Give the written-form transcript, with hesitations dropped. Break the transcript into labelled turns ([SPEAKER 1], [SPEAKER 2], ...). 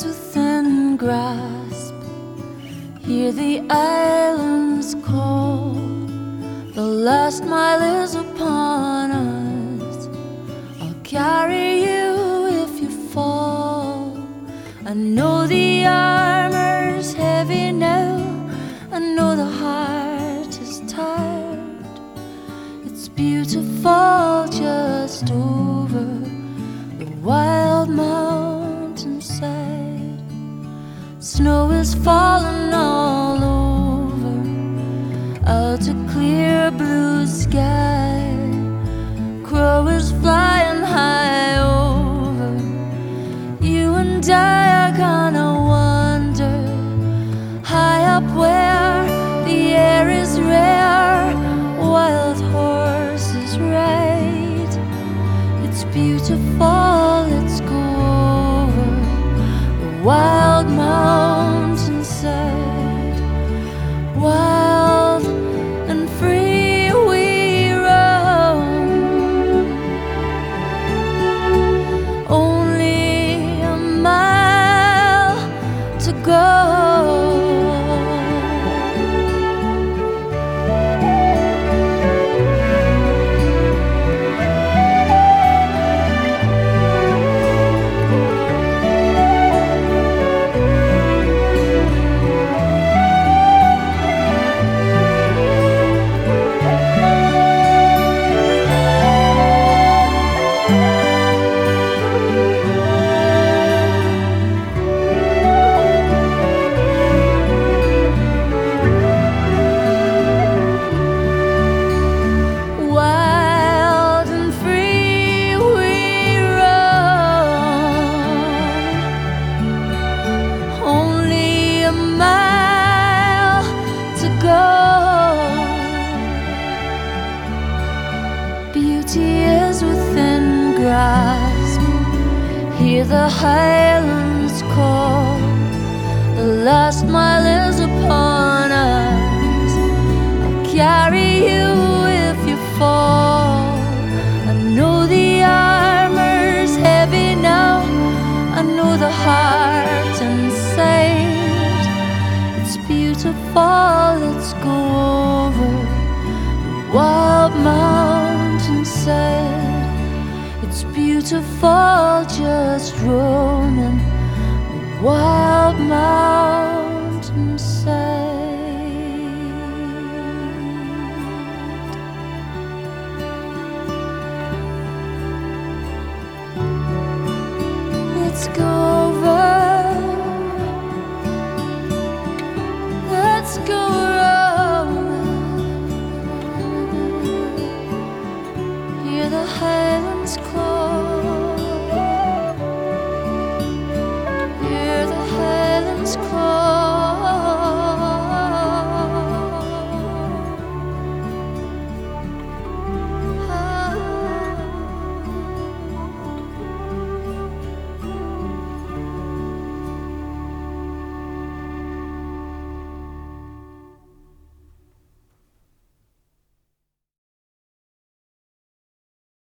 [SPEAKER 1] is within grasp. Hear the islands call. The last mile is upon us. I'll carry you if you fall. I know the armor's heavy now. I know the heart is tired. It's beautiful just over the wild mountainside. Snow is falling all over, out a clear blue sky. Crow is flying high over. You and I are gonna wander high up where the air is rare. Wild horses ride. It's beautiful, let's go over the wild mountainside. Wild and free we roam. Only a mile to go. Beauty is within grasp. Hear the highlands call. The last mile is upon us. I'll carry you if you fall. I know the armor's heavy now. I know the heart inside. It's beautiful, let's go over the wild mountainside. It's beautiful just roaming the wild mountainside. Let's go